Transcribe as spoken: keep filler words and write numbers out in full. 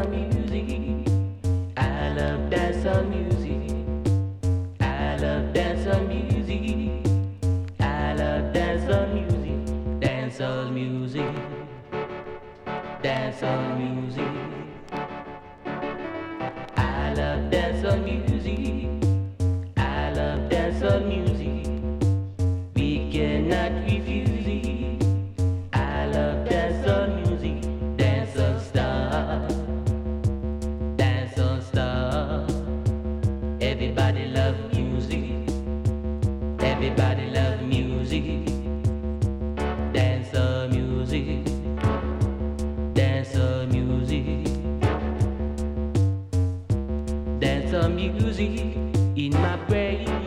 music. I love dancehall music. I love dancehall music. I love dancehall music. Dancehall music. Dancehall music. I love dancehall music. I love dancehall music. We cannot refuse it. I love dancehall music. Dancehall star. Dancehall star. Everybody love music. Everybody love music. Dancehall music. Dancehall music. Dancehall music in my brain.